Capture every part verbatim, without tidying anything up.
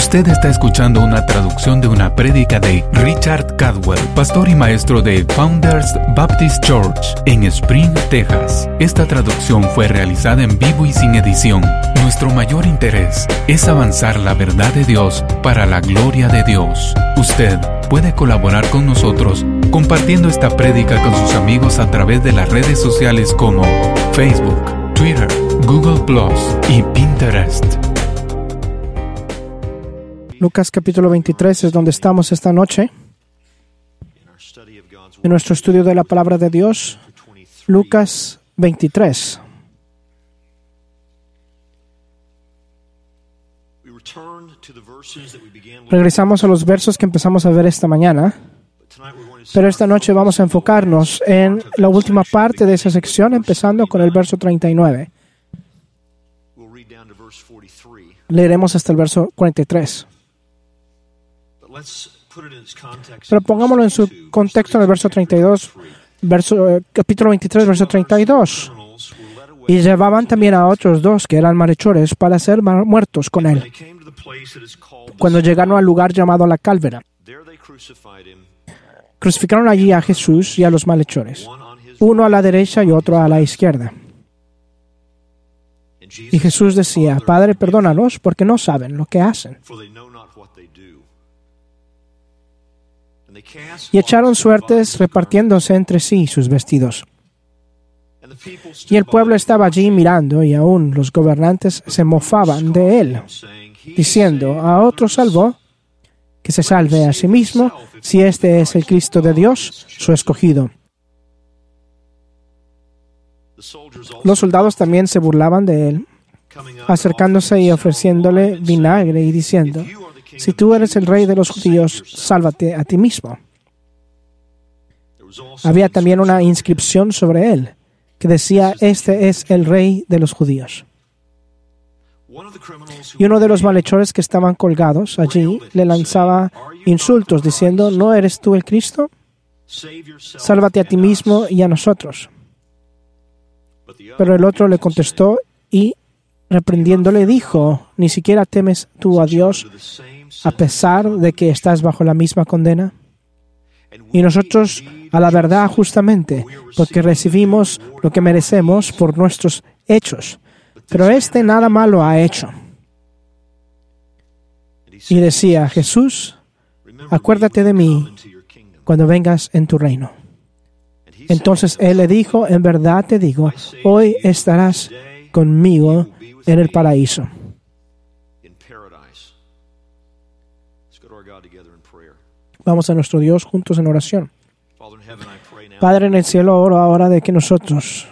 Usted está escuchando una traducción de una prédica de Richard Cadwell, pastor y maestro de Founders Baptist Church en Spring, Texas. Esta traducción fue realizada en vivo y sin edición. Nuestro mayor interés es avanzar la verdad de Dios para la gloria de Dios. Usted puede colaborar con nosotros compartiendo esta prédica con sus amigos a través de las redes sociales como Facebook, Twitter, Google Plus y Pinterest. Lucas capítulo veintitrés es donde estamos esta noche. En nuestro estudio de la palabra de Dios, Lucas veintitrés. Regresamos a los versos que empezamos a ver esta mañana, pero esta noche vamos a enfocarnos en la última parte de esa sección, empezando con el verso treinta y nueve. Leeremos hasta el verso cuarenta y tres. Pero pongámoslo en su contexto en el verso treinta y dos, verso, eh, capítulo veintitrés, verso treinta y dos. Y llevaban también a otros dos que eran malhechores para ser muertos con él. Cuando llegaron al lugar llamado la Cálvera, crucificaron allí a Jesús y a los malhechores, uno a la derecha y otro a la izquierda. Y Jesús decía: Padre, perdónalos, porque no saben lo que hacen. Y echaron suertes repartiéndose entre sí sus vestidos. Y el pueblo estaba allí mirando, y aún los gobernantes se mofaban de él, diciendo: a otro salvó, que se salve a sí mismo, si este es el Cristo de Dios, su escogido. Los soldados también se burlaban de él, acercándose y ofreciéndole vinagre y diciendo: si tú eres el rey de los judíos, sálvate a ti mismo. Había también una inscripción sobre él que decía: este es el rey de los judíos. Y uno de los malhechores que estaban colgados allí le lanzaba insultos diciendo: ¿no eres tú el Cristo? Sálvate a ti mismo y a nosotros. Pero el otro le contestó y, reprendiéndole, dijo: ¿ni siquiera temes tú a Dios a pesar de que estás bajo la misma condena? Y nosotros a la verdad justamente, porque recibimos lo que merecemos por nuestros hechos. Pero éste nada malo ha hecho. Y decía: Jesús, acuérdate de mí cuando vengas en tu reino. Entonces él le dijo: en verdad te digo, hoy estarás conmigo en el paraíso. Vamos a nuestro Dios juntos en oración. Padre en el cielo, oro ahora de que nosotros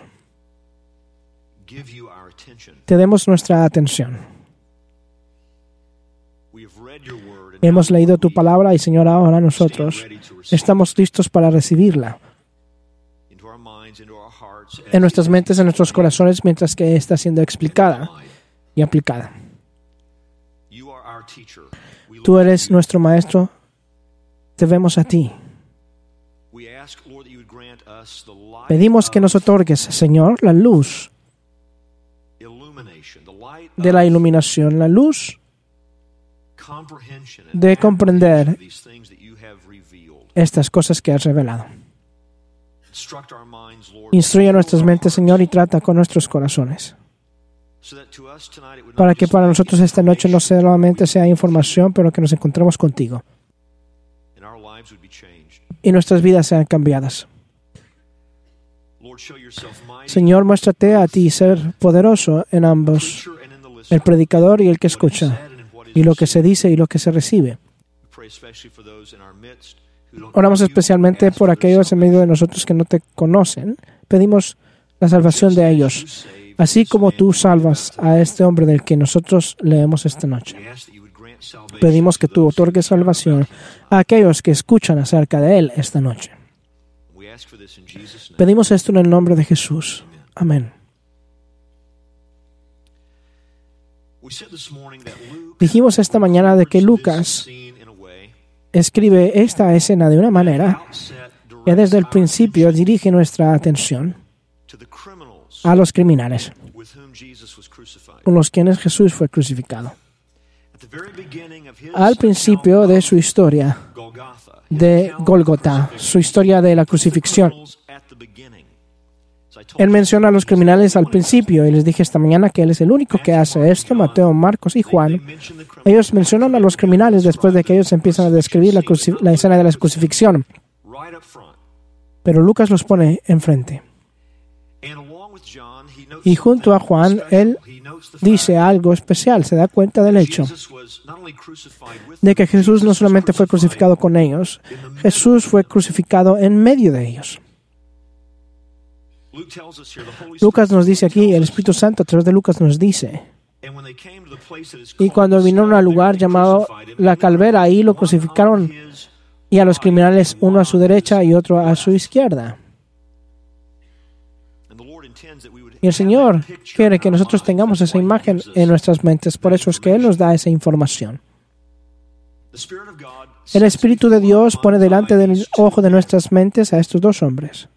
te demos nuestra atención. Hemos leído tu palabra y, Señor, ahora nosotros estamos listos para recibirla en nuestras mentes, en nuestros corazones, mientras que está siendo explicada y aplicada. Tú eres nuestro maestro, te vemos a ti. Pedimos que nos otorgues, Señor, la luz de la iluminación, la luz de comprender estas cosas que has revelado. Instruye nuestras mentes, Señor, y trata con nuestros corazones, para que para nosotros esta noche no solamente sea información, pero que nos encontremos contigo y nuestras vidas sean cambiadas. Señor, muéstrate a ti ser poderoso en ambos, el predicador y el que escucha, y lo que se dice y lo que se recibe. Oramos especialmente por aquellos en medio de nosotros que no te conocen. Pedimos la salvación de ellos, así como tú salvas a este hombre del que nosotros leemos esta noche. Pedimos que tú otorgues salvación a aquellos que escuchan acerca de él esta noche. Pedimos esto en el nombre de Jesús. Amén. Dijimos esta mañana de que Lucas escribe esta escena de una manera que desde el principio dirige nuestra atención a los criminales con los quienes Jesús fue crucificado. al principio de su historia de Gólgota, su historia de la crucifixión. Él menciona a los criminales al principio y les dije esta mañana que Él es el único que hace esto. Mateo, Marcos y Juan. Ellos mencionan a los criminales después de que ellos empiezan a describir la, la escena de la crucifixión. Pero Lucas los pone enfrente. Y junto a Juan, Él dice algo especial. Se da cuenta del hecho de que Jesús no solamente fue crucificado con ellos, Jesús fue crucificado en medio de ellos. Lucas nos dice aquí, el Espíritu Santo a través de Lucas nos dice, y cuando vinieron al lugar llamado la Calvera, ahí lo crucificaron, y a los criminales uno a su derecha y otro a su izquierda. Y el Señor quiere que nosotros tengamos esa imagen en nuestras mentes, por eso es que Él nos da esa información. El Espíritu de Dios pone delante del ojo de nuestras mentes a estos dos hombres.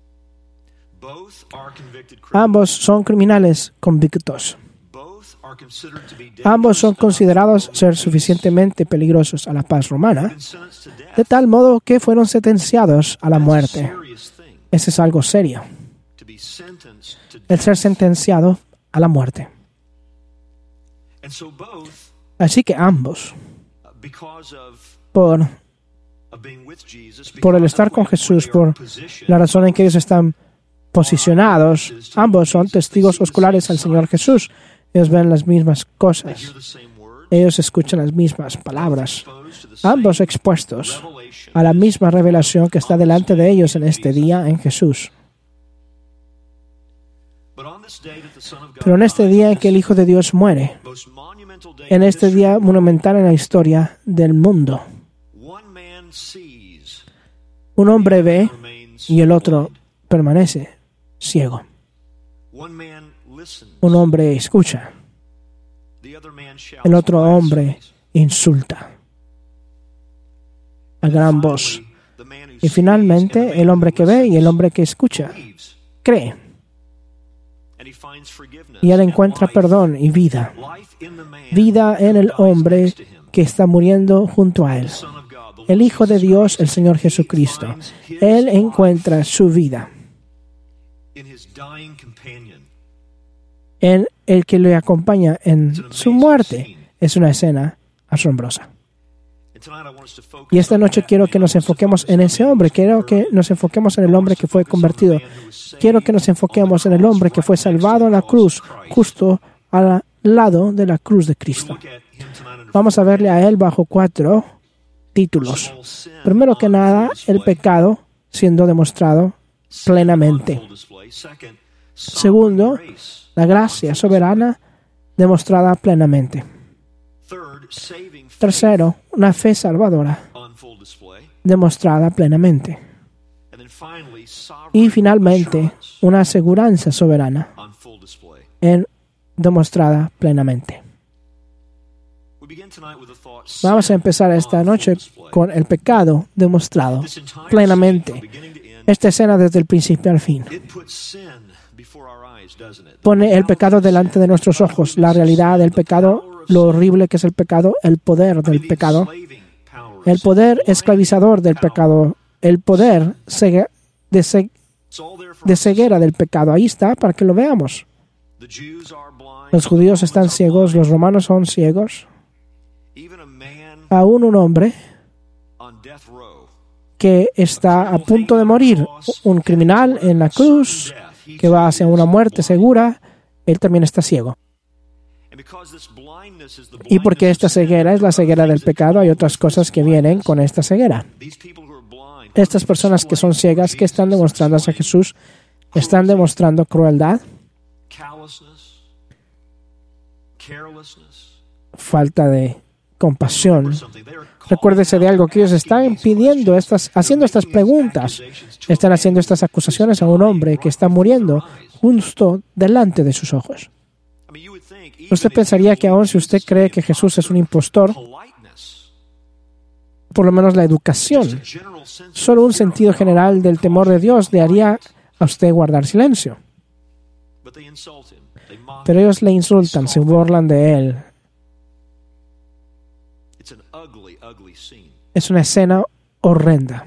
Ambos son criminales convictos. Ambos son considerados ser suficientemente peligrosos a la paz romana, de tal modo que fueron sentenciados a la muerte. Ese es algo serio. El ser sentenciado a la muerte. Así que ambos, por, por el estar con Jesús, por la razón en que ellos están posicionados, ambos son testigos oculares al Señor Jesús. Ellos ven las mismas cosas. Ellos escuchan las mismas palabras. Ambos expuestos a la misma revelación que está delante de ellos en este día en Jesús. Pero en este día en que el Hijo de Dios muere, en este día monumental en la historia del mundo, un hombre ve y el otro permanece ciego. Un hombre escucha, el otro hombre insulta a gran voz. Y finalmente el hombre que ve y el hombre que escucha cree. Y él encuentra perdón y vida. Vida en el hombre que está muriendo junto a él. El Hijo de Dios, el Señor Jesucristo. Él encuentra su vida en el que le acompaña en su muerte. Es una escena asombrosa. Y esta noche quiero que nos enfoquemos en ese hombre. Quiero que nos enfoquemos en el hombre que fue convertido. Quiero que nos enfoquemos en el hombre que fue salvado en la cruz, justo al lado de la cruz de Cristo. Vamos a verle a él bajo cuatro títulos. Primero que nada, el pecado siendo demostrado plenamente. Segundo, la gracia soberana demostrada plenamente. Tercero, una fe salvadora demostrada plenamente. Y finalmente, una aseguranza soberana en, demostrada plenamente. Vamos a empezar esta noche con el pecado demostrado plenamente. Esta escena desde el principio al fin pone el pecado delante de nuestros ojos, la realidad del pecado, lo horrible que es el pecado, el poder del pecado, el poder esclavizador del pecado, el poder de, de ceguera del pecado. Ahí está, para que lo veamos. Los judíos están ciegos, los romanos son ciegos. Aún un hombre que está a punto de morir, un criminal en la cruz, que va hacia una muerte segura, él también está ciego. Y porque esta ceguera es la ceguera del pecado, hay otras cosas que vienen con esta ceguera. Estas personas que son ciegas, ¿qué están demostrando hacia Jesús? Están demostrando crueldad, falta de compasión. Recuérdese de algo, que ellos están pidiendo, estas, haciendo estas preguntas, están haciendo estas acusaciones a un hombre que está muriendo justo delante de sus ojos. Usted pensaría que aun si usted cree que Jesús es un impostor, por lo menos la educación, solo un sentido general del temor de Dios le haría a usted guardar silencio. Pero ellos le insultan, se burlan de él. Es una escena horrenda.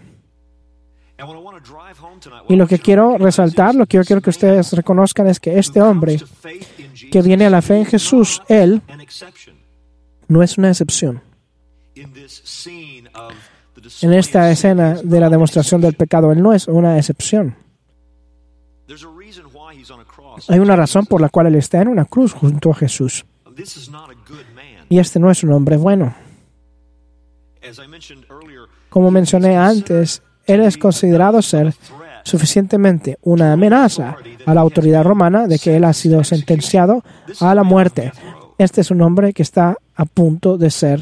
Y lo que quiero resaltar, lo que yo quiero que ustedes reconozcan es que este hombre que viene a la fe en Jesús, él no es una excepción. En esta escena de la demostración del pecado, él no es una excepción. Hay una razón por la cual él está en una cruz junto a Jesús. Y este no es un hombre bueno. Como mencioné antes, él es considerado ser suficientemente una amenaza a la autoridad romana de que él ha sido sentenciado a la muerte. Este es un hombre que está a punto de ser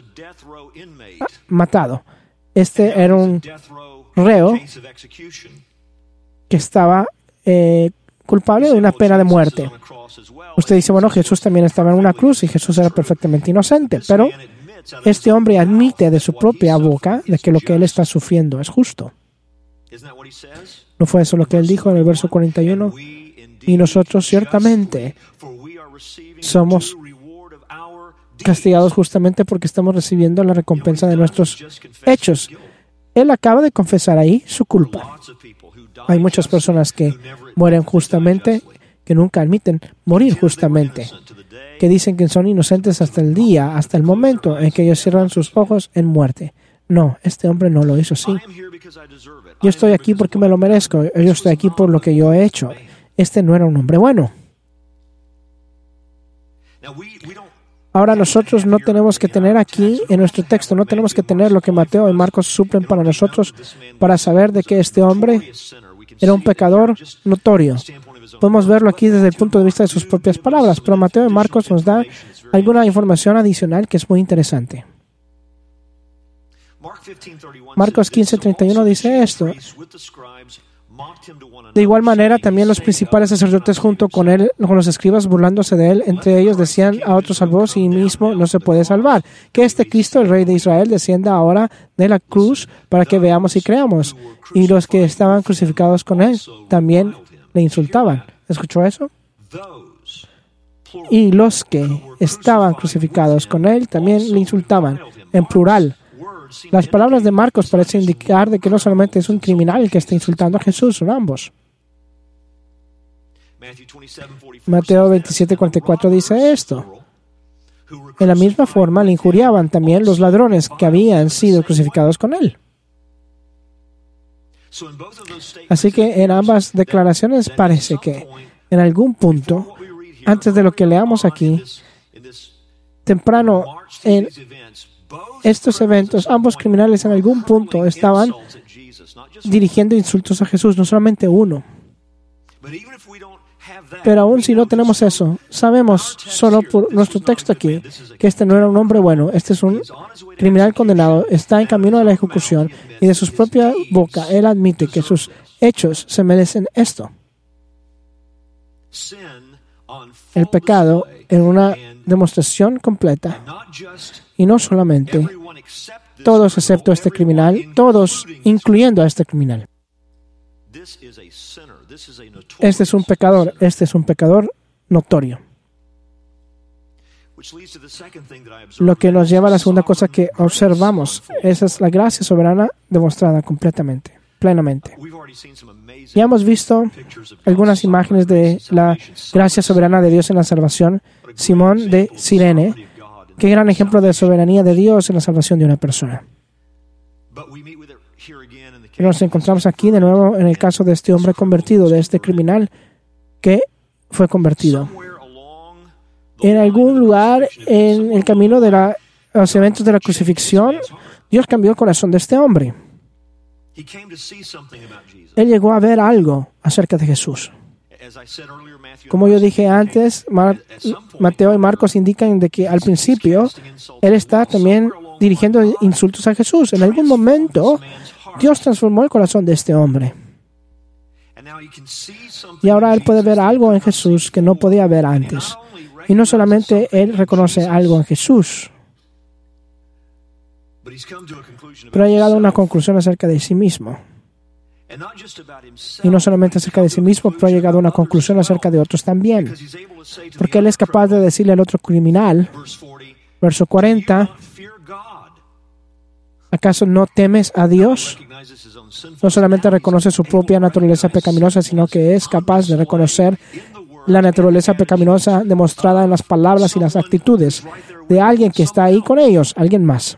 matado. Este era un reo que estaba eh, culpable de una pena de muerte. Usted dice, bueno, Jesús también estaba en una cruz y Jesús era perfectamente inocente, pero este hombre admite de su propia boca de que lo que él está sufriendo es justo. ¿No fue eso lo que él dijo en el verso cuarenta y uno? Y nosotros ciertamente somos castigados justamente porque estamos recibiendo la recompensa de nuestros hechos. Él acaba de confesar ahí su culpa. Hay muchas personas que mueren justamente, que nunca admiten morir justamente, que dicen que son inocentes hasta el día, hasta el momento en que ellos cierran sus ojos en muerte. No, este hombre no lo hizo así. Yo estoy aquí porque me lo merezco. Yo estoy aquí por lo que yo he hecho. Este no era un hombre bueno. Ahora nosotros no tenemos que tener aquí en nuestro texto, no tenemos que tener lo que Mateo y Marcos suplen para nosotros para saber de que este hombre era un pecador notorio. Podemos verlo aquí desde el punto de vista de sus propias palabras, pero Mateo y Marcos nos dan alguna información adicional que es muy interesante. Marcos quince treinta y uno dice esto. De igual manera, también los principales sacerdotes junto con él, con los escribas, burlándose de él, entre ellos decían a otros, salvó sí mismo, no se puede salvar. Que este Cristo, el Rey de Israel, descienda ahora de la cruz para que veamos y creamos. Y los que estaban crucificados con él también le insultaban. ¿Escuchó eso? Y los que estaban crucificados con él también le insultaban, en plural. Las palabras de Marcos parecen indicar de que no solamente es un criminal el que está insultando a Jesús, son ambos. Mateo veintisiete cuarenta y cuatro dice esto. En la misma forma le injuriaban también los ladrones que habían sido crucificados con él. Así que en ambas declaraciones parece que en algún punto, antes de lo que leamos aquí, temprano en estos eventos, ambos criminales en algún punto estaban dirigiendo insultos a Jesús, no solamente uno. Pero aún si no tenemos eso, sabemos solo por nuestro texto aquí que este no era un hombre bueno, este es un criminal condenado, está en camino a la ejecución y de su propia boca él admite que sus hechos se merecen esto. El pecado en una demostración completa. Y no solamente todos excepto este criminal, todos incluyendo a este criminal. Este es un pecador, este es un pecador notorio. Lo que nos lleva a la segunda cosa que observamos, esa es la gracia soberana demostrada completamente, plenamente. Ya hemos visto algunas imágenes de la gracia soberana de Dios en la salvación. Simón de Cirene, qué gran ejemplo de soberanía de Dios en la salvación de una persona. Pero nos encontramos aquí de nuevo en el caso de este hombre convertido, de este criminal que fue convertido. En algún lugar en el camino de la, los eventos de la crucifixión, Dios cambió el corazón de este hombre. Él llegó a ver algo acerca de Jesús. Como yo dije antes, Mateo y Marcos indican de que al principio él está también dirigiendo insultos a Jesús. En algún momento, Dios transformó el corazón de este hombre. Y ahora él puede ver algo en Jesús que no podía ver antes. Y no solamente él reconoce algo en Jesús, pero ha llegado a una conclusión acerca de sí mismo. Y no solamente acerca de sí mismo, pero ha llegado a una conclusión acerca de otros también. Porque él es capaz de decirle al otro criminal, verso cuarenta, ¿Acaso no temes a Dios? No solamente reconoce su propia naturaleza pecaminosa, sino que es capaz de reconocer la naturaleza pecaminosa demostrada en las palabras y las actitudes de alguien que está ahí con ellos, alguien más.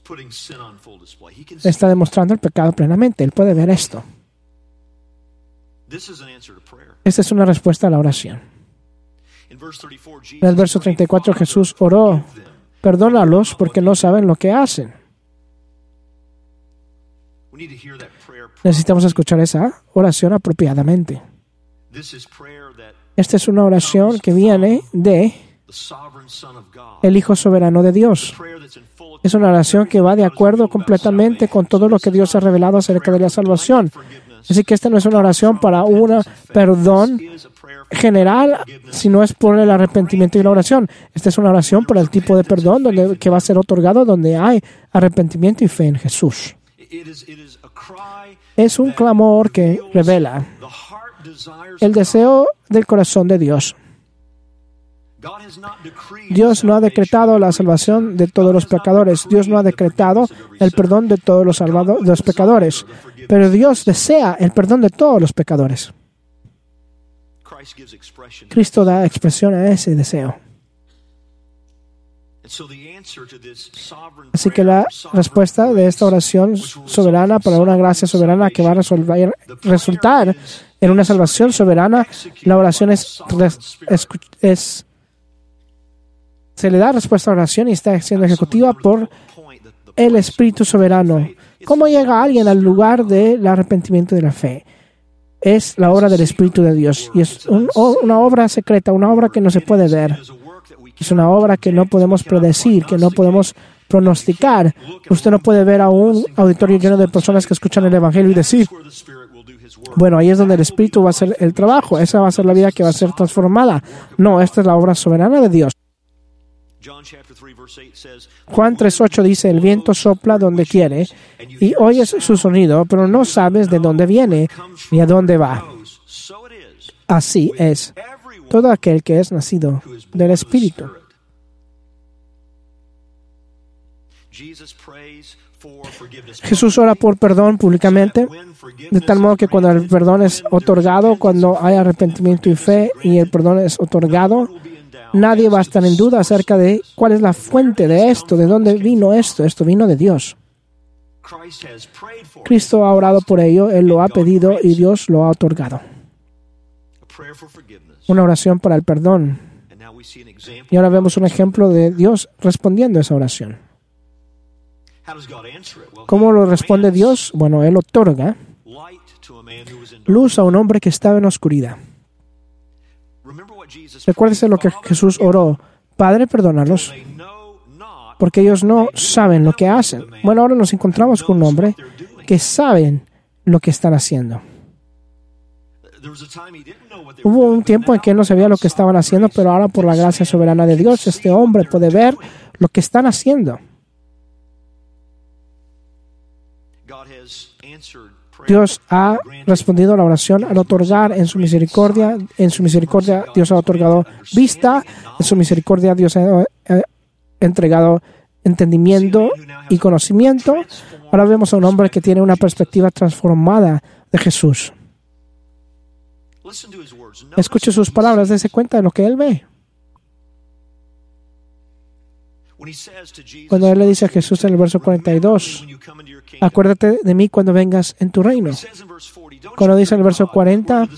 Está demostrando el pecado plenamente. Él puede ver esto. Esta es una respuesta a la oración. En el verso treinta y cuatro, Jesús oró: perdónalos porque no saben lo que hacen. Necesitamos escuchar esa oración apropiadamente. Esta es una oración que viene de el Hijo soberano de Dios. Es una oración que va de acuerdo completamente con todo lo que Dios ha revelado acerca de la salvación. Así que esta no es una oración para un perdón general, sino es por el arrepentimiento y la oración. Esta es una oración para el tipo de perdón donde, que va a ser otorgado donde hay arrepentimiento y fe en Jesús. Es un clamor que revela el deseo del corazón de Dios. Dios no ha decretado la salvación de todos los pecadores. Dios no ha decretado el perdón de todos los, salvado, los pecadores. Pero Dios desea el perdón de todos los pecadores. Cristo da expresión a ese deseo. Así que la respuesta de esta oración soberana para una gracia soberana que va a resolver, resultar en una salvación soberana, la oración es, es, es se le da respuesta a la oración y está siendo ejecutiva por el Espíritu soberano. ¿Cómo llega alguien al lugar del arrepentimiento de la fe? Es la obra del Espíritu de Dios. Y es un, una obra secreta, una obra que no se puede ver. Es una obra que no podemos predecir, que no podemos pronosticar. Usted no puede ver a un auditorio lleno de personas que escuchan el Evangelio y decir: bueno, ahí es donde el Espíritu va a hacer el trabajo. Esa va a ser la vida que va a ser transformada. No, esta es la obra soberana de Dios. Juan tres ocho dice: el viento sopla donde quiere y oyes su sonido, pero no sabes de dónde viene ni a dónde va. Así es todo aquel que es nacido del Espíritu. Jesús ora por perdón públicamente, de tal modo que cuando el perdón es otorgado, cuando hay arrepentimiento y fe y el perdón es otorgado, nadie va a estar en duda acerca de cuál es la fuente de esto, de dónde vino esto. Esto vino de Dios. Cristo ha orado por ello, Él lo ha pedido y Dios lo ha otorgado. Una oración para el perdón. Y ahora vemos un ejemplo de Dios respondiendo a esa oración. ¿Cómo lo responde Dios? Bueno, Él otorga luz a un hombre que estaba en oscuridad. Recuérdese lo que Jesús oró: Padre, perdónalos, porque ellos no saben lo que hacen. Bueno, ahora nos encontramos con un hombre que saben lo que están haciendo. Hubo un tiempo en que él no sabía lo que estaban haciendo, pero ahora por la gracia soberana de Dios, este hombre puede ver lo que están haciendo. Dios ha respondido a la oración al otorgar en su misericordia. En su misericordia Dios ha otorgado vista. En su misericordia Dios ha entregado entendimiento y conocimiento. Ahora vemos a un hombre que tiene una perspectiva transformada de Jesús. Escuche sus palabras, dése cuenta de lo que él ve. Cuando él le dice a Jesús en el verso cuarenta y dos, acuérdate de mí cuando vengas en tu reino. Cuando dice en el verso cuarenta,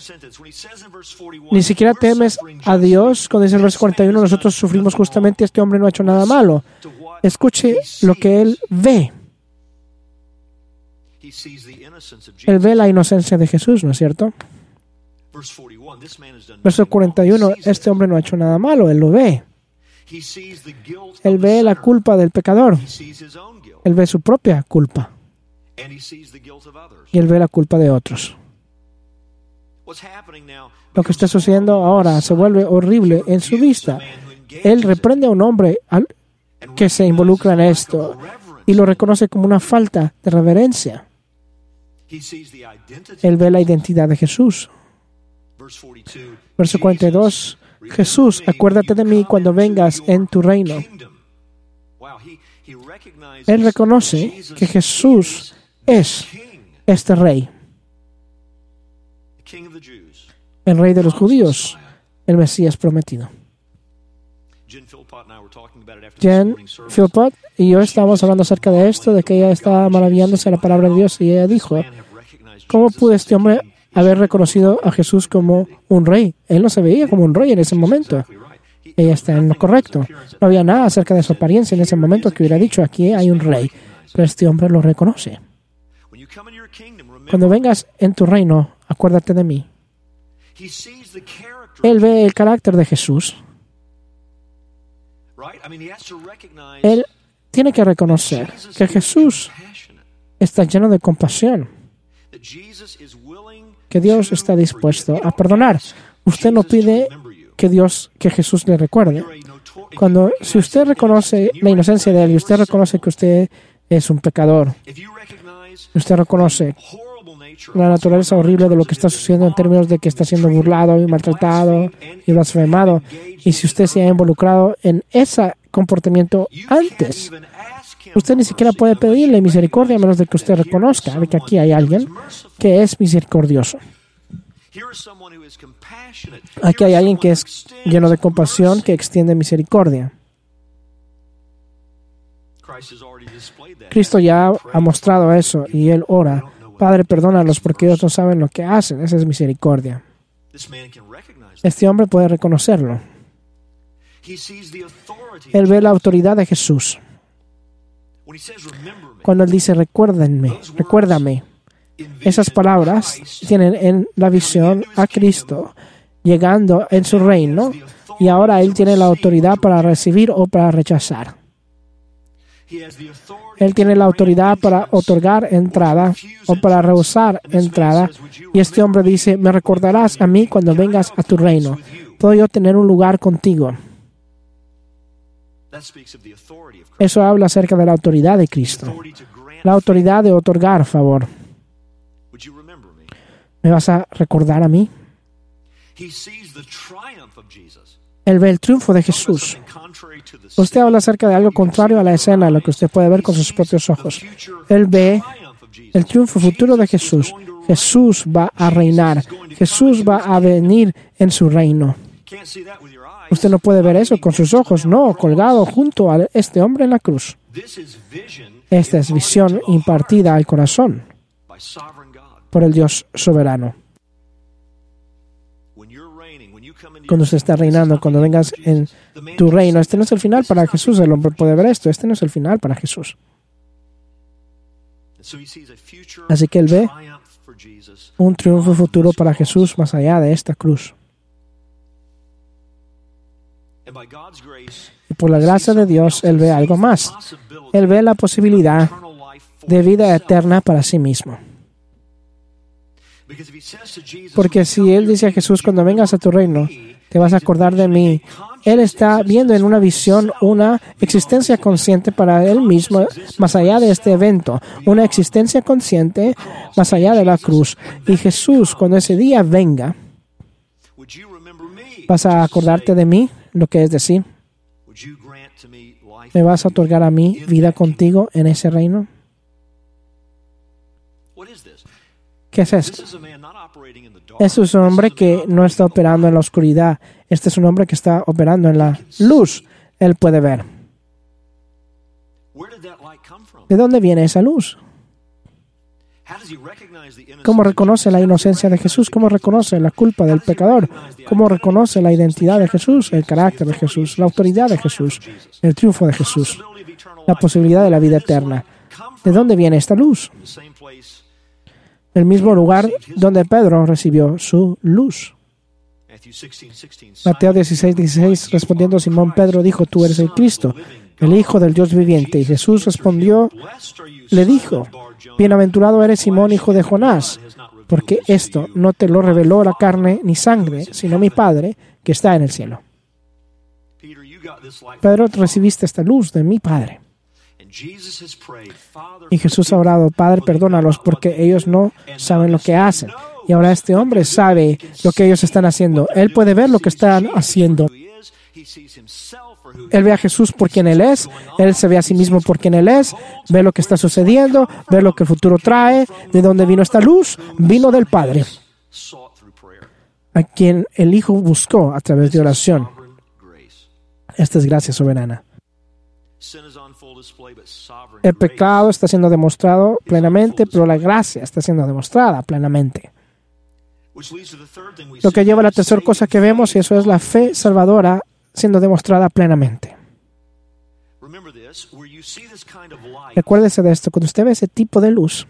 ni siquiera temes a Dios. Cuando dice en el verso cuarenta y uno, nosotros sufrimos justamente, este hombre no ha hecho nada malo. Escuche lo que él ve. Él ve la inocencia de Jesús, ¿no es cierto? Verso cuarenta y uno, este hombre no ha hecho nada malo, él lo ve. Él ve la culpa del pecador. Él ve su propia culpa. Y él ve la culpa de otros. Lo que está sucediendo ahora se vuelve horrible en su vista. Él reprende a un hombre que se involucra en esto y lo reconoce como una falta de reverencia. Él ve la identidad de Jesús. Verso cuarenta y dos, Jesús, acuérdate de mí cuando vengas en tu reino. Él reconoce que Jesús es este rey, el rey de los judíos, el Mesías prometido. Jen Philpott y yo estábamos hablando acerca de esto, de que ella estaba maravillándose de la palabra de Dios, y ella dijo, ¿cómo pudo este hombre haber reconocido a Jesús como un rey? Él no se veía como un rey en ese momento. Ella está en lo correcto. No había nada acerca de su apariencia en ese momento que hubiera dicho, aquí hay un rey. Pero este hombre lo reconoce. Cuando vengas en tu reino, acuérdate de mí. Él ve el carácter de Jesús. Él tiene que reconocer que Jesús está lleno de compasión, que Dios está dispuesto a perdonar. Usted no pide que Dios, que Jesús le recuerde. Cuando, si usted reconoce la inocencia de Él y usted reconoce que usted es un pecador, usted reconoce la naturaleza horrible de lo que está sucediendo en términos de que está siendo burlado y maltratado y blasfemado, y si usted se ha involucrado en ese comportamiento antes, usted ni siquiera puede pedirle misericordia a menos de que usted reconozca de que aquí hay alguien que es misericordioso. Aquí hay alguien que es lleno de compasión, que extiende misericordia. Cristo ya ha mostrado eso y Él ora, Padre, perdónalos porque ellos no saben lo que hacen. Esa es misericordia. Este hombre puede reconocerlo. Él ve la autoridad de Jesús. Cuando Él dice, recuérdenme, recuérdame, esas palabras tienen en la visión a Cristo llegando en su reino, y ahora Él tiene la autoridad para recibir o para rechazar. Él tiene la autoridad para otorgar entrada o para rehusar entrada. Y este hombre dice, me recordarás a mí cuando vengas a tu reino. ¿Puedo yo tener un lugar contigo? Eso habla acerca de la autoridad de Cristo. La autoridad de otorgar favor. ¿Me vas a recordar a mí? Él ve el triunfo de Jesús. Usted habla acerca de algo contrario a la escena, lo que usted puede ver con sus propios ojos. Él ve el triunfo futuro de Jesús. Jesús va a reinar. Jesús va a venir en su reino. Usted no puede ver eso con sus ojos, no, colgado junto a este hombre en la cruz. Esta es visión impartida al corazón por el Dios soberano. Cuando usted está reinando, cuando vengas en tu reino, este no es el final para Jesús. El hombre puede ver esto. Este no es el final para Jesús. Así que él ve un triunfo futuro para Jesús más allá de esta cruz. Y por la gracia de Dios, él ve algo más. Él ve la posibilidad de vida eterna para sí mismo. Porque si Él dice a Jesús, cuando vengas a tu reino, te vas a acordar de mí, Él está viendo en una visión una existencia consciente para Él mismo, más allá de este evento, una existencia consciente más allá de la cruz. Y Jesús, cuando ese día venga, ¿vas a acordarte de mí? Lo que es decir, ¿me vas a otorgar a mí vida contigo en ese reino? ¿Qué es esto? Este es un hombre que no está operando en la oscuridad. Este es un hombre que está operando en la luz. Él puede ver. ¿De dónde viene esa luz? ¿Cómo reconoce la inocencia de Jesús? ¿Cómo reconoce la culpa del pecador? ¿Cómo reconoce la identidad de Jesús, el carácter de Jesús, la autoridad de Jesús, el triunfo de Jesús, la posibilidad de la vida eterna? ¿De dónde viene esta luz? El mismo lugar donde Pedro recibió su luz. Mateo dieciséis, dieciséis, respondiendo Simón Pedro dijo, tú eres el Cristo, el Hijo del Dios viviente. Y Jesús respondió, le dijo, bienaventurado eres Simón, hijo de Jonás, porque esto no te lo reveló la carne ni sangre, sino mi Padre que está en el cielo. Pedro, recibiste esta luz de mi Padre. Y Jesús ha orado, Padre, perdónalos porque ellos no saben lo que hacen. Y ahora este hombre sabe lo que ellos están haciendo. Él puede ver lo que están haciendo. Él ve a Jesús por quien Él es, Él se ve a sí mismo por quien Él es, ve lo que está sucediendo, ve lo que el futuro trae, de dónde vino esta luz, vino del Padre, a quien el Hijo buscó a través de oración. Esta es gracia soberana. El pecado está siendo demostrado plenamente, pero la gracia está siendo demostrada plenamente. Lo que lleva a la tercera cosa que vemos, y eso es la fe salvadora siendo demostrada plenamente. Recuérdese de esto, cuando usted ve ese tipo de luz,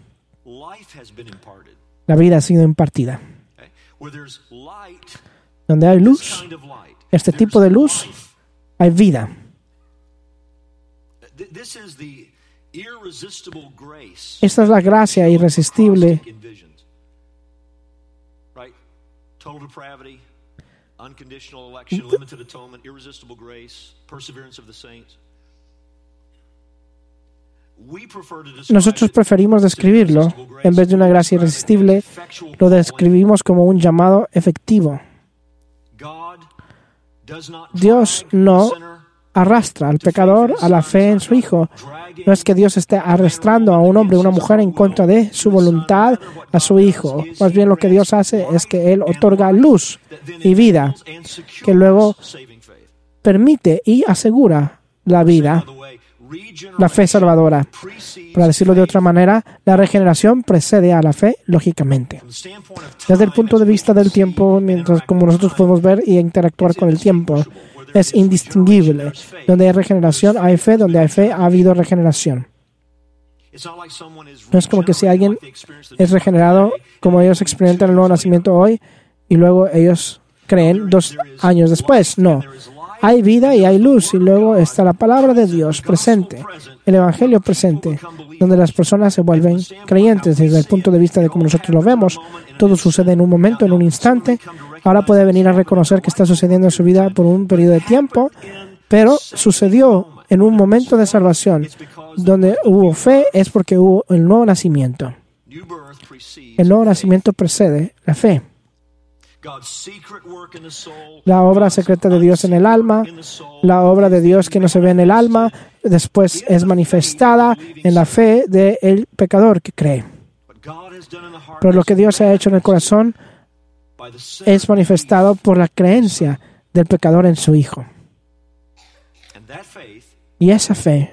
la vida ha sido impartida. Donde hay luz, este tipo de luz, hay vida. Esta es la gracia irresistible. Total depravity, unconditional election, limited atonement, irresistible grace, perseverance of the saints. Nosotros preferimos describirlo, en vez de una gracia irresistible, lo describimos como un llamado efectivo. Dios no arrastra al pecador a la fe en su Hijo. No es que Dios esté arrastrando a un hombre o una mujer en contra de su voluntad a su Hijo. Más bien lo que Dios hace es que Él otorga luz y vida, que luego permite y asegura la vida, la fe salvadora. Para decirlo de otra manera, la regeneración precede a la fe, lógicamente. Desde el punto de vista del tiempo, mientras como nosotros podemos ver y interactuar con el tiempo, es indistinguible. Donde hay regeneración, hay fe. Donde hay fe, ha habido regeneración. No es como que si alguien es regenerado, como ellos experimentan el nuevo nacimiento hoy, y luego ellos creen dos años después. No. Hay vida y hay luz, y luego está la palabra de Dios presente, el Evangelio presente, donde las personas se vuelven creyentes. Desde el punto de vista de cómo nosotros lo vemos, todo sucede en un momento, en un instante. Ahora puede venir a reconocer que está sucediendo en su vida por un periodo de tiempo, pero sucedió en un momento de salvación. Donde hubo fe es porque hubo el nuevo nacimiento. El nuevo nacimiento precede la fe. La obra secreta de Dios en el alma, la obra de Dios que no se ve en el alma, después es manifestada en la fe del pecador que cree. Pero lo que Dios ha hecho en el corazón es manifestado por la creencia del pecador en su Hijo. Y esa fe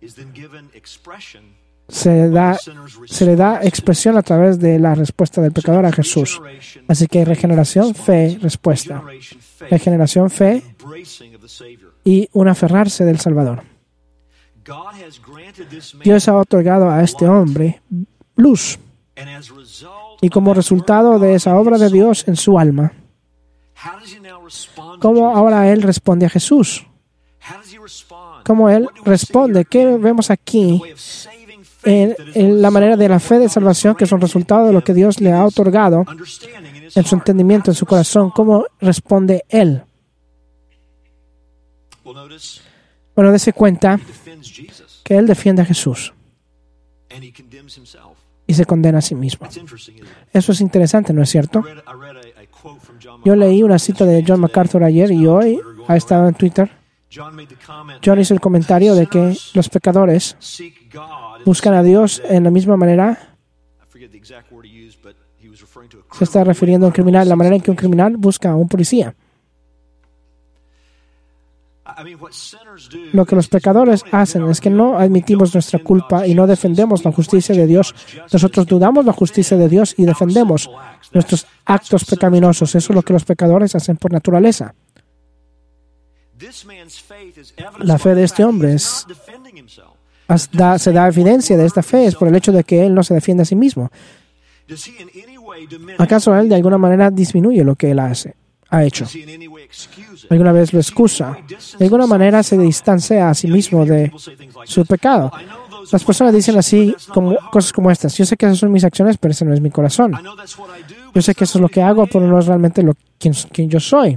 se, da, se le da expresión a través de la respuesta del pecador a Jesús. Así que regeneración, fe, respuesta. Regeneración, fe y un aferrarse del Salvador. Dios ha otorgado a este hombre luz. Y como resultado de esa obra de Dios en su alma, ¿cómo ahora él responde a Jesús? ¿Cómo él responde? ¿Qué vemos aquí en, en la manera de la fe de salvación, que es un resultado de lo que Dios le ha otorgado en su entendimiento, en su corazón? ¿Cómo responde él? Bueno, dése cuenta que él defiende a Jesús y se condena a sí mismo. Eso es interesante, ¿no es cierto? Yo leí una cita de John MacArthur ayer y hoy ha estado en Twitter. John hizo el comentario de que los pecadores buscan a Dios en la misma manera. Se está refiriendo a un criminal, la manera en que un criminal busca a un policía. Lo que los pecadores hacen es que no admitimos nuestra culpa y no defendemos la justicia de Dios. Nosotros dudamos la justicia de Dios y defendemos nuestros actos pecaminosos. Eso es lo que los pecadores hacen por naturaleza. La fe de este hombre es, da, se da evidencia de esta fe es por el hecho de que él no se defiende a sí mismo. ¿Acaso él de alguna manera disminuye lo que él hace, ha hecho? ¿Alguna vez lo excusa? De alguna manera se distancia a sí mismo de su pecado. Las personas dicen así como, cosas como estas. Yo sé que esas son mis acciones, pero ese no es mi corazón. Yo sé que eso es lo que hago, pero no es realmente lo quien, quien yo soy.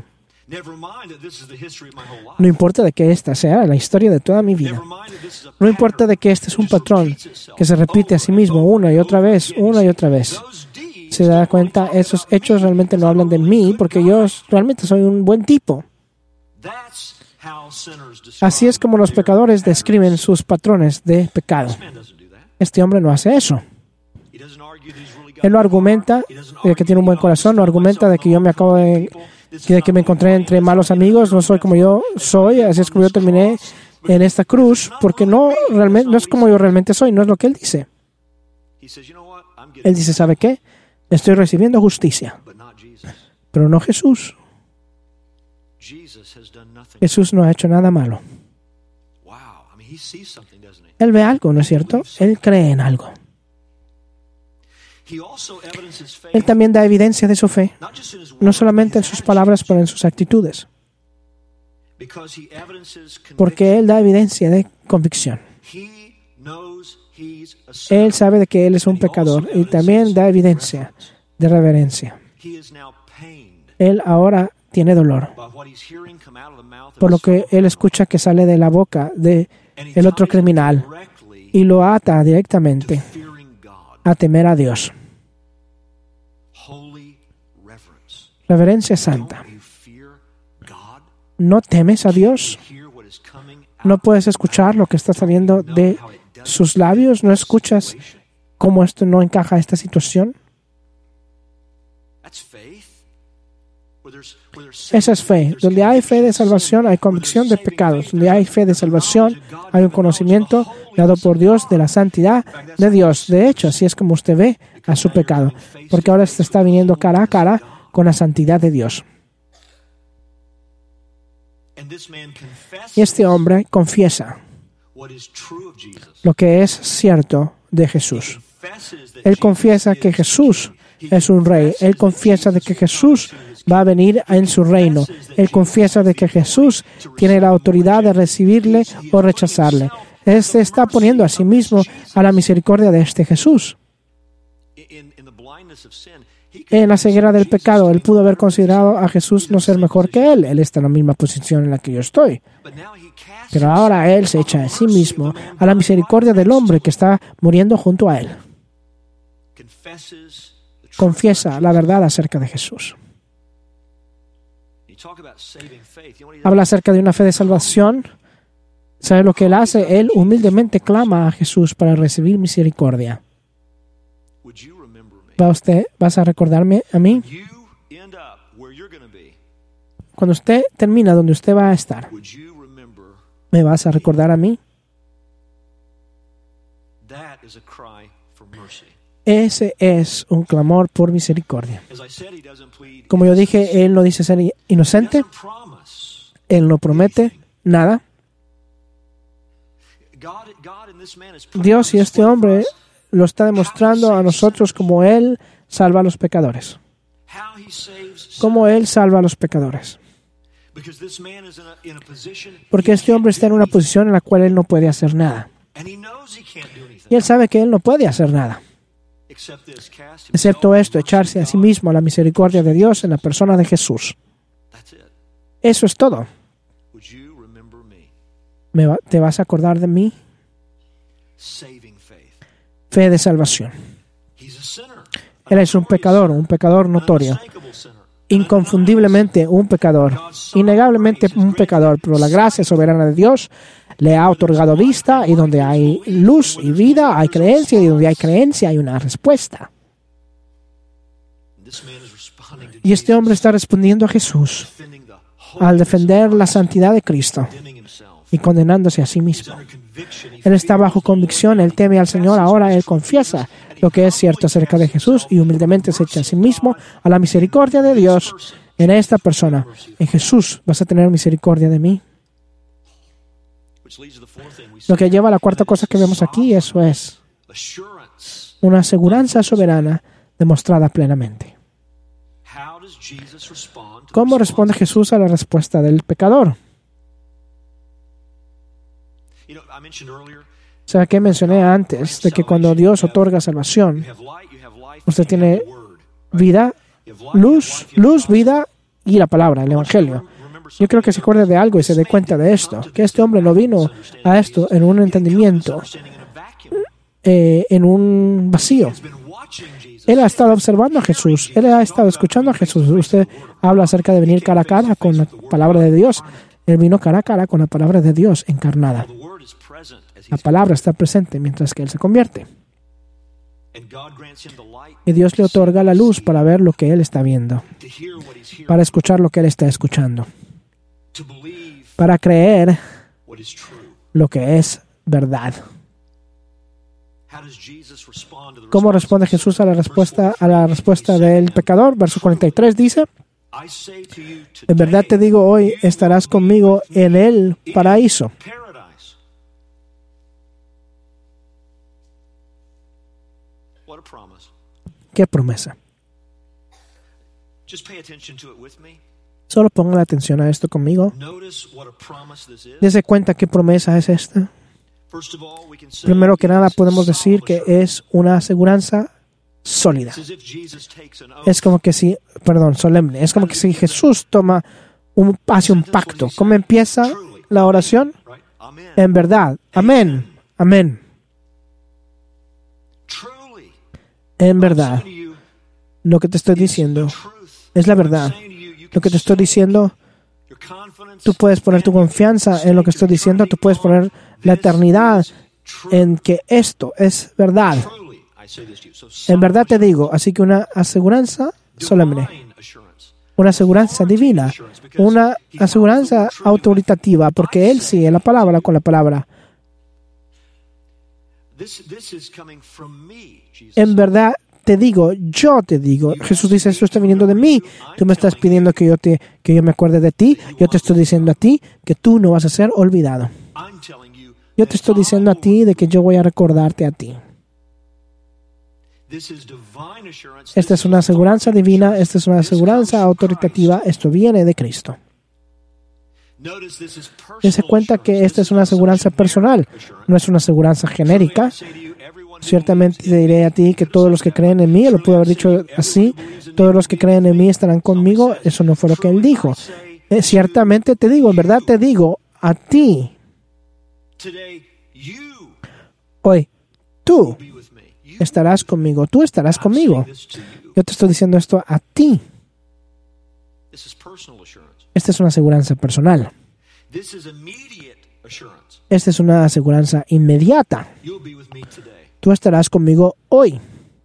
No importa de que esta sea la historia de toda mi vida. No importa de que este es un patrón que se repite a sí mismo una y otra vez, una y otra vez. Se da cuenta, esos hechos realmente no hablan de mí porque yo realmente soy un buen tipo. Así es como los pecadores describen sus patrones de pecado. Este hombre no hace eso. Él no argumenta de que tiene un buen corazón, no argumenta de que yo me acabo de, de que me encontré entre malos amigos, no soy como yo soy, así es como yo terminé en esta cruz, porque no, realmente, no es como yo realmente soy, no es lo que él dice. Él dice, ¿sabe qué? Estoy recibiendo justicia, pero no Jesús. Jesús no ha hecho nada malo. Él ve algo, ¿no es cierto? Él cree en algo. Él también da evidencia de su fe, no solamente en sus palabras, pero en sus actitudes. Porque Él da evidencia de convicción. Él sabe de que Él es un pecador y también da evidencia de reverencia. Él ahora tiene dolor por lo que Él escucha que sale de la boca de el otro criminal y lo ata directamente a temer a Dios. Reverencia santa. ¿No temes a Dios? ¿No puedes escuchar lo que está saliendo de sus labios? ¿No escuchas cómo esto no encaja a esta situación? Esa es fe. Donde hay fe de salvación, hay convicción de pecados. Donde hay fe de salvación, hay un conocimiento dado por Dios de la santidad de Dios. De hecho, así es como usted ve a su pecado, porque ahora se está viniendo cara a cara con la santidad de Dios. Y este hombre confiesa lo que es cierto de Jesús. Él confiesa que Jesús es un rey. Él confiesa de que Jesús va a venir en su reino. Él confiesa de que Jesús tiene la autoridad de recibirle o rechazarle. Él se está poniendo a sí mismo a la misericordia de este Jesús. En la ceguera del pecado, él pudo haber considerado a Jesús no ser mejor que él. Él está en la misma posición en la que yo estoy. Pero ahora él se echa a sí mismo a la misericordia del hombre que está muriendo junto a él. Confiesa la verdad acerca de Jesús. Habla acerca de una fe de salvación. ¿Sabe lo que él hace? Él humildemente clama a Jesús para recibir misericordia. ¿Va usted, ¿Vas a recordarme a mí? Cuando usted termina donde usted va a estar, ¿me vas a recordar a mí? Ese es un clamor por misericordia. Como yo dije, él no dice ser inocente. Él no promete nada. Dios y este hombre lo está demostrando a nosotros como Él salva a los pecadores. Como Él salva a los pecadores. Porque este hombre está en una posición en la cual Él no puede hacer nada. Y Él sabe que Él no puede hacer nada. Excepto esto, echarse a sí mismo a la misericordia de Dios en la persona de Jesús. Eso es todo. ¿Me va, ¿Te vas a acordar de mí? Fe de salvación. Él es un pecador, un pecador notorio. Inconfundiblemente un pecador. Innegablemente un pecador, pero la gracia soberana de Dios le ha otorgado vista, y donde hay luz y vida hay creencia, y donde hay creencia hay una respuesta. Y este hombre está respondiendo a Jesús al defender la santidad de Cristo y condenándose a sí mismo. Él está bajo convicción, él teme al Señor, ahora él confiesa lo que es cierto acerca de Jesús y humildemente se echa a sí mismo a la misericordia de Dios en esta persona. En Jesús, ¿vas a tener misericordia de mí? Lo que lleva a la cuarta cosa que vemos aquí, eso es una aseguranza soberana demostrada plenamente. ¿Cómo responde Jesús a la respuesta del pecador? O sea, que mencioné antes de que cuando Dios otorga salvación, usted tiene vida, luz, luz, vida y la palabra, el Evangelio. Yo creo que se acuerde de algo y se dé cuenta de esto, que este hombre no vino a esto en un entendimiento, eh, en un vacío. Él ha estado observando a Jesús, él ha estado escuchando a Jesús. Usted habla acerca de venir cara a cara con la palabra de Dios. Él vino cara a cara con la palabra de Dios encarnada. La palabra está presente mientras que Él se convierte. Y Dios le otorga la luz para ver lo que Él está viendo, para escuchar lo que Él está escuchando, para creer lo que es verdad. ¿Cómo responde Jesús a la respuesta, a la respuesta del pecador? Verso cuarenta y tres dice: en verdad te digo, hoy estarás conmigo en el paraíso. ¿Qué promesa? Solo pongan atención a esto conmigo. Dese cuenta qué promesa es esta. Primero que nada podemos decir que es una aseguranza sólida. Es como que si, perdón, solemne. Es como que si Jesús toma un, hace un pacto. ¿Cómo empieza la oración? En verdad. Amén. Amén. En verdad. Lo que te estoy diciendo es la verdad. Lo que te estoy diciendo, tú puedes poner tu confianza en lo que estoy diciendo. Tú puedes poner la eternidad en que esto es verdad. En verdad te digo, así que una aseguranza solemne, una aseguranza divina, una aseguranza autoritativa, porque Él sigue la palabra con la palabra. En verdad te digo, yo te digo. Jesús dice, esto está viniendo de mí. Tú me estás pidiendo que yo, te, que yo me acuerde de ti. Yo te estoy diciendo a ti que tú no vas a ser olvidado. Yo te estoy diciendo a ti de que yo voy a recordarte a ti. Esta es una aseguranza divina, esta es una aseguranza autoritativa, esto viene de Cristo. Dense cuenta que esta es una aseguranza personal, no es una aseguranza genérica. Ciertamente te diré a ti que todos los que creen en mí, lo puedo haber dicho así, todos los que creen en mí estarán conmigo. Eso no fue lo que Él dijo. Eh, ciertamente te digo, en verdad te digo, a ti, hoy, tú estarás conmigo, tú estarás conmigo. Yo te estoy diciendo esto a ti. Esta es una aseguranza personal. Esta es una aseguranza inmediata. Tú estarás conmigo hoy.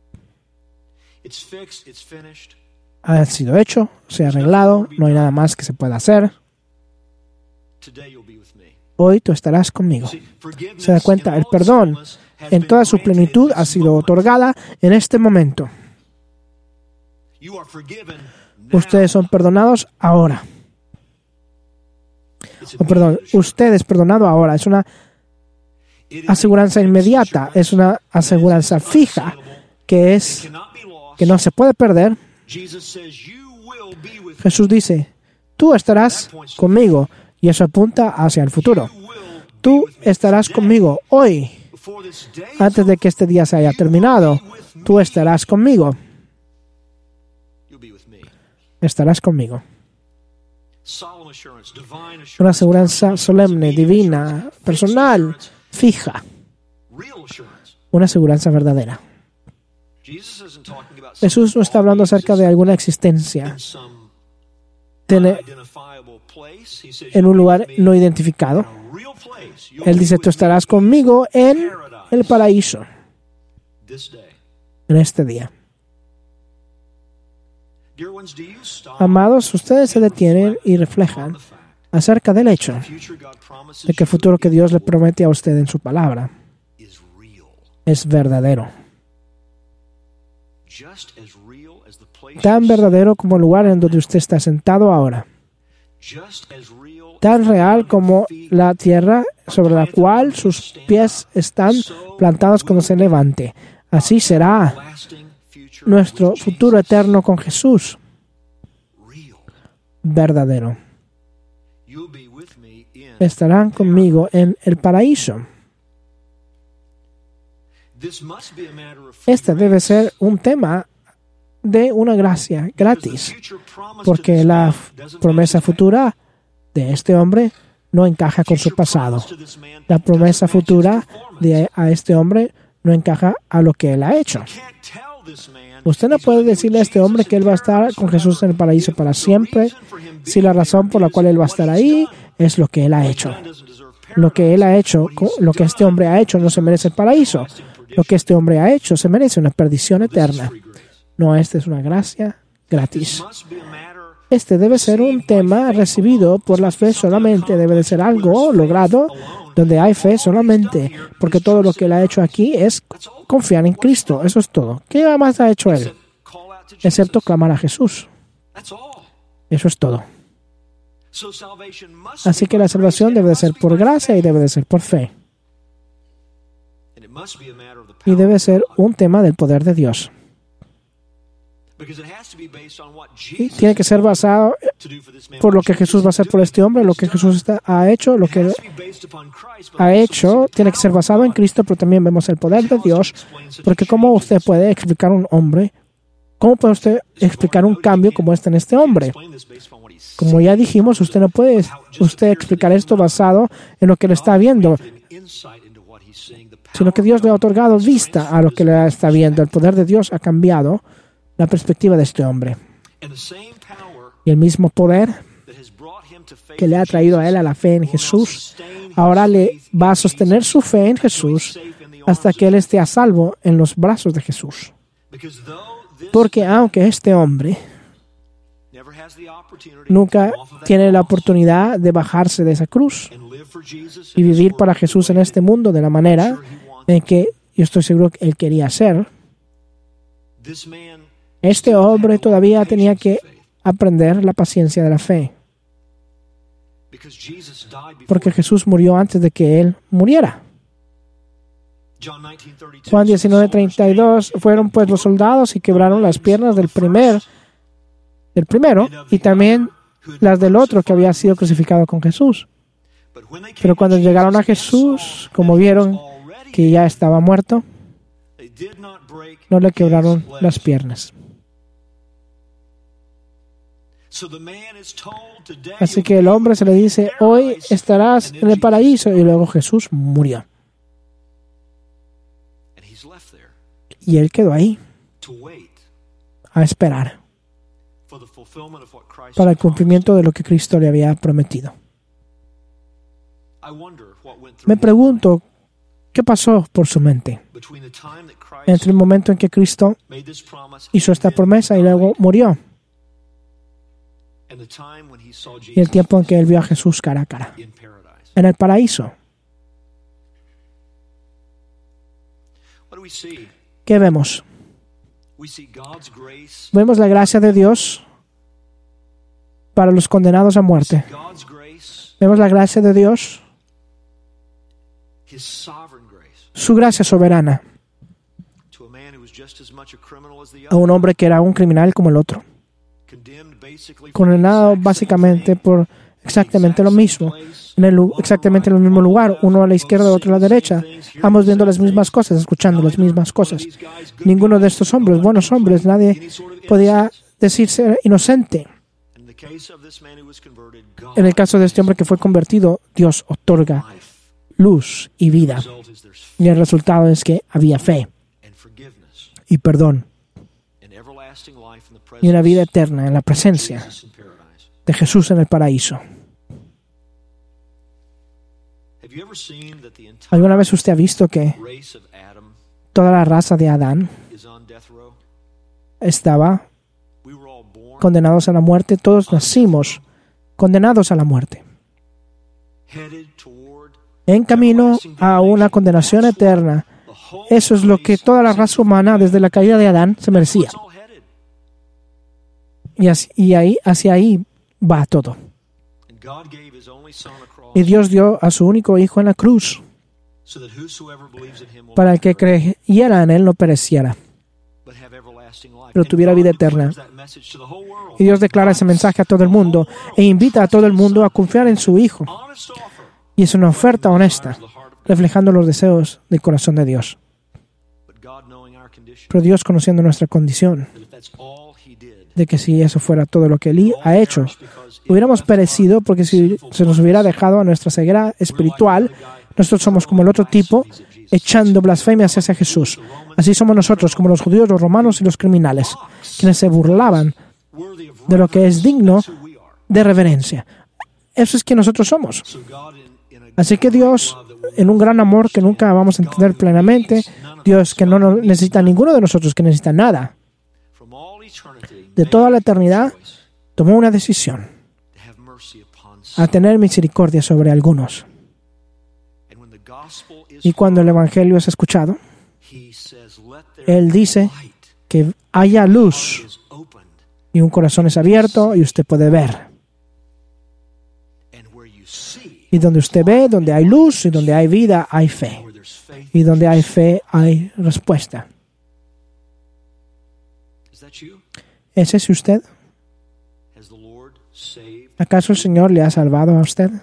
Ha sido hecho, se ha arreglado, no hay nada más que se pueda hacer. Hoy tú estarás conmigo. Se da cuenta, el perdón en toda su plenitud ha sido otorgada en este momento. Ustedes son perdonados ahora. Oh, perdón, ustedes perdonados ahora. Es una aseguranza inmediata, es una aseguranza fija, que es que no se puede perder. Jesús dice, tú estarás conmigo, y eso apunta hacia el futuro. Tú estarás conmigo hoy, antes de que este día se haya terminado. Tú estarás conmigo. Estarás conmigo. Una aseguranza solemne, divina, personal, fija. Una aseguranza verdadera. Jesús no está hablando acerca de alguna existencia en un lugar no identificado. Él dice, tú estarás conmigo en el paraíso en este día. Amados, ustedes se detienen y reflejan acerca del hecho de que el futuro que Dios le promete a usted en su palabra es verdadero. Tan verdadero como el lugar en donde usted está sentado ahora. Tan real como la tierra sobre la cual sus pies están plantados cuando se levante. Así será nuestro futuro eterno con Jesús. Verdadero. Estarán conmigo en el paraíso. Este debe ser un tema de una gracia gratis, porque la promesa futura de este hombre no encaja con su pasado. La promesa futura de a este hombre no encaja a lo que él ha hecho. Usted no puede decirle a este hombre que él va a estar con Jesús en el paraíso para siempre si la razón por la cual él va a estar ahí es lo que él ha hecho. Lo que él ha hecho, lo que este hombre ha hecho no se merece el paraíso. Lo que este hombre ha hecho se merece una perdición eterna. No, esta es una gracia gratis. Este debe ser un tema recibido por la fe solamente. Debe de ser algo logrado donde hay fe solamente. Porque todo lo que él ha hecho aquí es confiar en Cristo. Eso es todo. ¿Qué más ha hecho él? Excepto clamar a Jesús. Eso es todo. Así que la salvación debe de ser por gracia y debe de ser por fe. Y debe ser un tema del poder de Dios. Y tiene que ser basado por lo que Jesús va a hacer por este hombre, lo que Jesús está, ha hecho, lo que ha hecho, tiene que ser basado en Cristo, pero también vemos el poder de Dios, porque ¿cómo usted puede explicar un hombre? ¿Cómo puede usted explicar un cambio como este en este hombre? Como ya dijimos, usted no puede usted explicar esto basado en lo que le está viendo, sino que Dios le ha otorgado vista a lo que le está viendo. El poder de Dios ha cambiado la perspectiva de este hombre. Y el mismo poder que le ha traído a él a la fe en Jesús, ahora le va a sostener su fe en Jesús hasta que él esté a salvo en los brazos de Jesús. Porque aunque este hombre nunca tiene la oportunidad de bajarse de esa cruz y vivir para Jesús en este mundo de la manera en que yo estoy seguro que él quería hacer, este hombre todavía tenía que aprender la paciencia de la fe. Porque Jesús murió antes de que él muriera. Juan diecinueve treinta y dos, fueron pues los soldados y quebraron las piernas del primer, del primero y también las del otro que había sido crucificado con Jesús. Pero cuando llegaron a Jesús, como vieron que ya estaba muerto, no le quebraron las piernas. Así que el hombre se le dice, hoy estarás en el paraíso, y luego Jesús murió. Y él quedó ahí a esperar para el cumplimiento de lo que Cristo le había prometido. Me pregunto, ¿qué pasó por su mente entre el momento en que Cristo hizo esta promesa y luego murió y el tiempo en que él vio a Jesús cara a cara en el paraíso? ¿Qué vemos? Vemos la gracia de Dios para los condenados a muerte. Vemos la gracia de Dios, su gracia soberana, a un hombre que era un criminal como el otro, condenado básicamente por exactamente lo mismo, en el, exactamente en el mismo lugar, uno a la izquierda, otro a la derecha, ambos viendo las mismas cosas, escuchando las mismas cosas. Ninguno de estos hombres, buenos hombres, nadie podía decirse inocente. En el caso de este hombre que fue convertido, Dios otorga luz y vida. Y el resultado es que había fe y perdón y una vida eterna en la presencia de Jesús en el paraíso. ¿Alguna vez usted ha visto que toda la raza de Adán estaba condenados a la muerte? Todos nacimos condenados a la muerte, en camino a una condenación eterna. Eso es lo que toda la raza humana desde la caída de Adán se merecía. Y, así, y ahí, hacia ahí va todo. Y Dios dio a su único Hijo en la cruz para el que creyera en Él no pereciera, pero tuviera vida eterna. Y Dios declara ese mensaje a todo el mundo e invita a todo el mundo a confiar en su Hijo. Y es una oferta honesta, reflejando los deseos del corazón de Dios. Pero Dios, conociendo nuestra condición, de que si eso fuera todo lo que Él ha hecho, hubiéramos perecido, porque si se nos hubiera dejado a nuestra ceguera espiritual, nosotros somos como el otro tipo echando blasfemias hacia Jesús. Así somos nosotros, como los judíos, los romanos y los criminales, quienes se burlaban de lo que es digno de reverencia. Eso es que nosotros somos. Así que Dios, en un gran amor que nunca vamos a entender plenamente, Dios que no necesita a ninguno de nosotros, que necesita nada, de toda la eternidad, tomó una decisión a tener misericordia sobre algunos. Y cuando el Evangelio es escuchado, Él dice que haya luz y un corazón es abierto y usted puede ver. Y donde usted ve, donde hay luz y donde hay vida, hay fe. Y donde hay fe, hay respuesta. ¿Es ese usted? ¿Acaso el Señor le ha salvado a usted?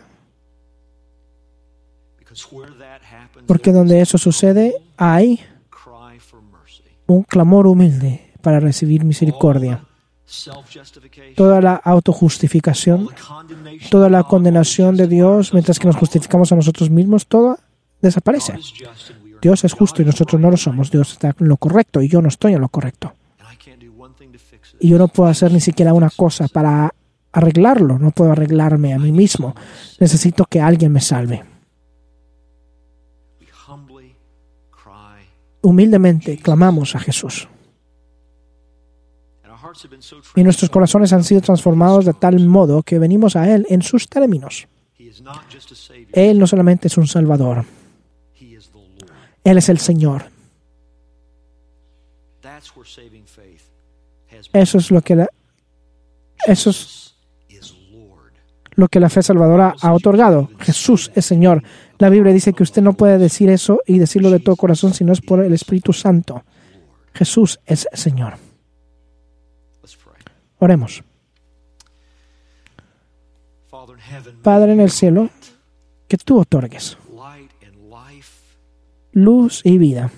Porque donde eso sucede, hay un clamor humilde para recibir misericordia. Toda la autojustificación, toda la condenación de Dios, mientras que nos justificamos a nosotros mismos, todo desaparece. Dios es justo y nosotros no lo somos. Dios está en lo correcto y yo no estoy en lo correcto. Y yo no puedo hacer ni siquiera una cosa para arreglarlo. No puedo arreglarme a mí mismo. Necesito que alguien me salve. Humildemente clamamos a Jesús. Y nuestros corazones han sido transformados de tal modo que venimos a Él en sus términos. Él no solamente es un Salvador. Él es el Señor. Eso es lo que la, eso es lo que la fe salvadora ha otorgado. Jesús es Señor. La Biblia dice que usted no puede decir eso y decirlo de todo corazón si no es por el Espíritu Santo. Jesús es Señor. Oremos. Padre en el cielo, que tú otorgues luz y vida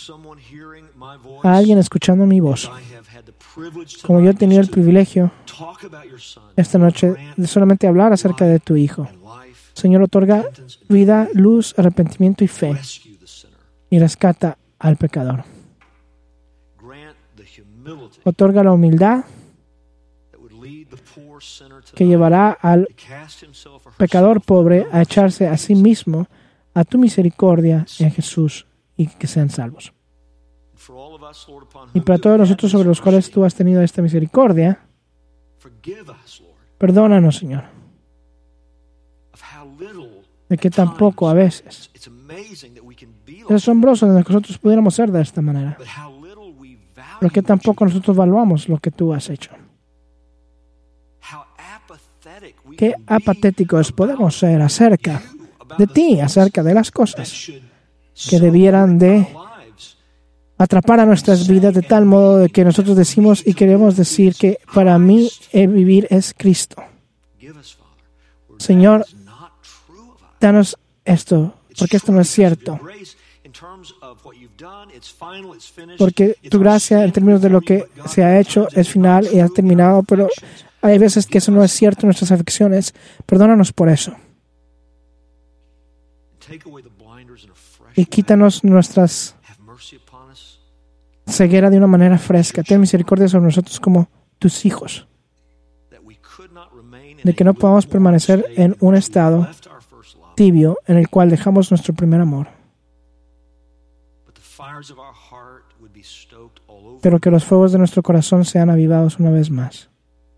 a alguien escuchando mi voz. Como yo he tenido el privilegio esta noche de solamente hablar acerca de tu Hijo. Señor, otorga vida, luz, arrepentimiento y fe y rescata al pecador. Otorga la humildad que llevará al pecador pobre a echarse a sí mismo a tu misericordia en Jesús y que sean salvos. Y para todos nosotros sobre los cuales tú has tenido esta misericordia, perdónanos, Señor, de que tampoco a veces es asombroso de que nosotros pudiéramos ser de esta manera, pero que tampoco nosotros valuamos lo que tú has hecho. Qué apatéticos podemos ser acerca de ti, acerca de las cosas que debieran de atrapar a nuestras vidas de tal modo de que nosotros decimos y queremos decir que para mí el vivir es Cristo. Señor, danos esto, porque esto no es cierto. Porque tu gracia en términos de lo que se ha hecho es final y ha terminado, pero hay veces que eso no es cierto en nuestras afecciones. Perdónanos por eso. Y quítanos nuestras ceguera de una manera fresca. Ten misericordia sobre nosotros como tus hijos. De que no podamos permanecer en un estado tibio en el cual dejamos nuestro primer amor. Pero que los fuegos de nuestro corazón sean avivados una vez más.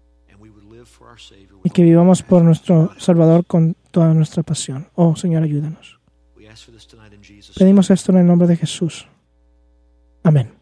Y que vivamos por nuestro Salvador con toda nuestra pasión. Oh, Señor, ayúdanos. Pedimos esto en el nombre de Jesús. Amén.